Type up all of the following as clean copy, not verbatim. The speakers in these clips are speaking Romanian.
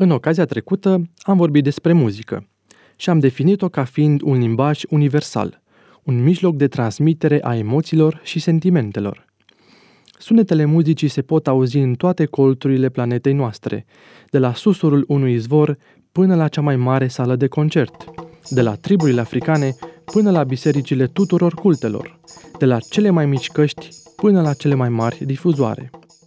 În ocazia trecută am vorbit despre muzică și am definit-o ca fiind un limbaj universal, un mijloc de transmitere a emoțiilor și sentimentelor. Sunetele muzicii se pot auzi în toate colțurile planetei noastre, de la susurul unui izvor până la cea mai mare sală de concert, de la triburile africane până la bisericile tuturor cultelor, de la cele mai mici căști până la cele mai mari difuzoare.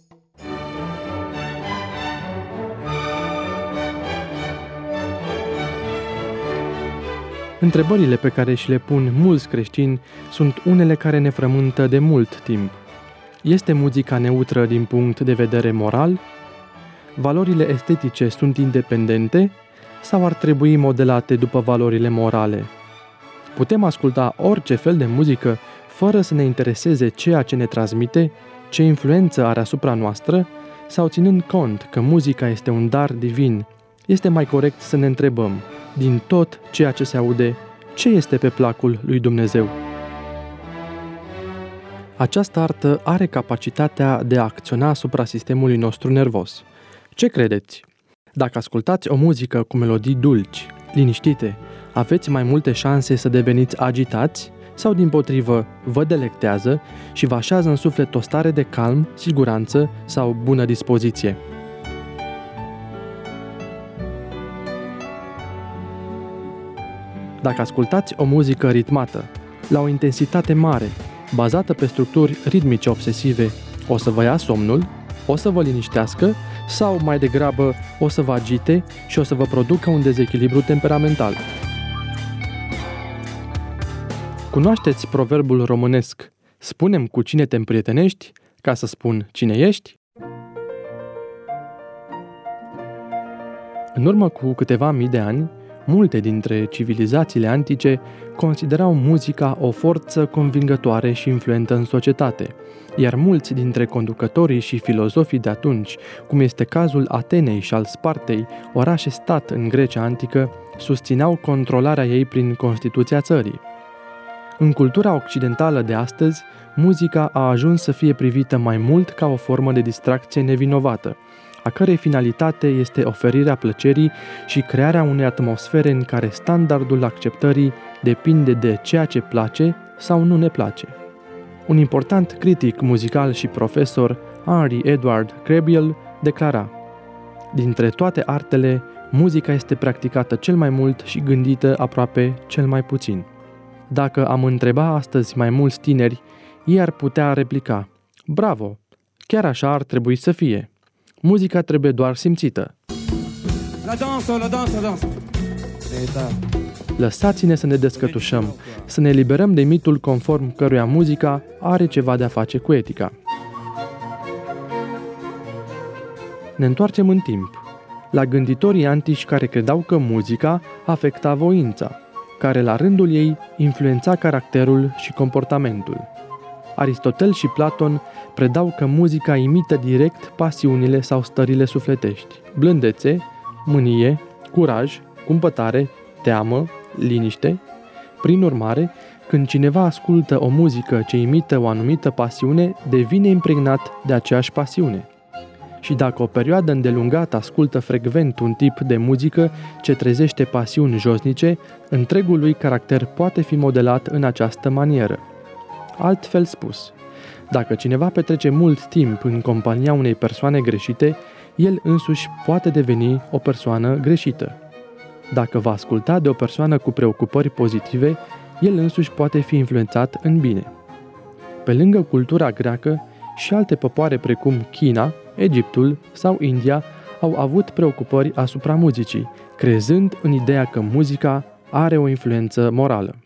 Întrebările pe care și le pun mulți creștini sunt unele care ne frământă de mult timp. Este muzica neutră din punct de vedere moral? Valorile estetice sunt independente sau ar trebui modelate după valorile morale? Putem asculta orice fel de muzică fără să ne intereseze ceea ce ne transmite, ce influență are asupra noastră, sau ținând cont că muzica este un dar divin, este mai corect să ne întrebăm, din tot ceea ce se aude, ce este pe placul lui Dumnezeu? Această artă are capacitatea de a acționa asupra sistemului nostru nervos. Ce credeți? Dacă ascultați o muzică cu melodii dulci, liniștite, aveți mai multe șanse să deveniți agitați sau, dimpotrivă, vă delectează și vă așează în suflet o stare de calm, siguranță sau bună dispoziție? Dacă ascultați o muzică ritmată, la o intensitate mare, bazată pe structuri ritmice obsesive, o să vă ia somnul, o să vă liniștească sau, mai degrabă, o să vă agite și o să vă producă un dezechilibru temperamental? Cunoașteți proverbul românesc, spune-mi cu cine te împrietenești, ca să spun cine ești? În urmă cu câteva mii de ani, multe dintre civilizațiile antice considerau muzica o forță convingătoare și influentă în societate, iar mulți dintre conducătorii și filozofii de atunci, cum este cazul Atenei și al Spartei, orașe-stat în Grecia antică, susțineau controlarea ei prin Constituția țării. În cultura occidentală de astăzi, muzica a ajuns să fie privită mai mult ca o formă de distracție nevinovată, a cărei finalitate este oferirea plăcerii și crearea unei atmosfere în care standardul acceptării depinde de ceea ce place sau nu ne place. Un important critic muzical și profesor, Henry Edward Gabriel, declara: dintre toate artele, muzica este practicată cel mai mult și gândită aproape cel mai puțin. Dacă am întreba astăzi mai mulți tineri, ei ar putea replica: bravo, chiar așa ar trebui să fie. Muzica trebuie doar simțită. La danse. Lăsați-ne să ne descătușăm, să ne eliberăm de mitul conform căruia muzica are ceva de-a face cu etica. Ne întoarcem în timp, la gânditorii antici care credeau că muzica afecta voința, care la rândul ei influența caracterul și comportamentul. Aristotel și Platon predau că muzica imită direct pasiunile sau stările sufletești, blândețe, mânie, curaj, cumpătare, teamă, liniște. Prin urmare, când cineva ascultă o muzică ce imită o anumită pasiune, devine impregnat de aceeași pasiune. Și dacă o perioadă îndelungată ascultă frecvent un tip de muzică ce trezește pasiuni josnice, întregul lui caracter poate fi modelat în această manieră. Altfel spus, dacă cineva petrece mult timp în compania unei persoane greșite, el însuși poate deveni o persoană greșită. Dacă va asculta de o persoană cu preocupări pozitive, el însuși poate fi influențat în bine. Pe lângă cultura greacă, și alte popoare precum China, Egiptul sau India au avut preocupări asupra muzicii, crezând în ideea că muzica are o influență morală.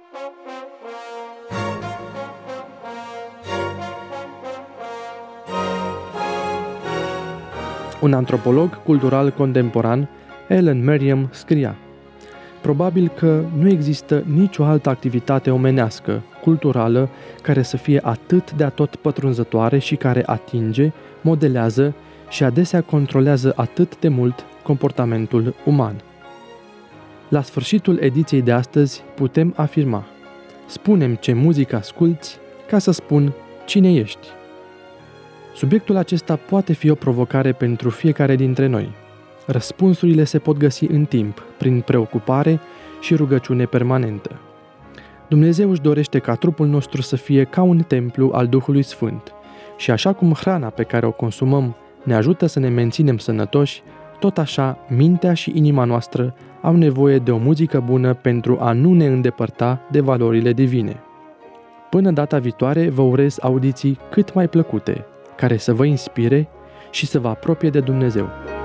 Un antropolog cultural contemporan, Alan Merriam, scria: probabil că nu există nicio altă activitate omenească, culturală, care să fie atât de atotpătrunzătoare și care atinge, modelează și adesea controlează atât de mult comportamentul uman. La sfârșitul ediției de astăzi putem afirma: spune-mi ce muzică asculți ca să spun cine ești. Subiectul acesta poate fi o provocare pentru fiecare dintre noi. Răspunsurile se pot găsi în timp, prin preocupare și rugăciune permanentă. Dumnezeu își dorește ca trupul nostru să fie ca un templu al Duhului Sfânt și așa cum hrana pe care o consumăm ne ajută să ne menținem sănătoși, tot așa mintea și inima noastră au nevoie de o muzică bună pentru a nu ne îndepărta de valorile divine. Până data viitoare vă urez audiții cât mai plăcute, care să vă inspire și să vă apropie de Dumnezeu.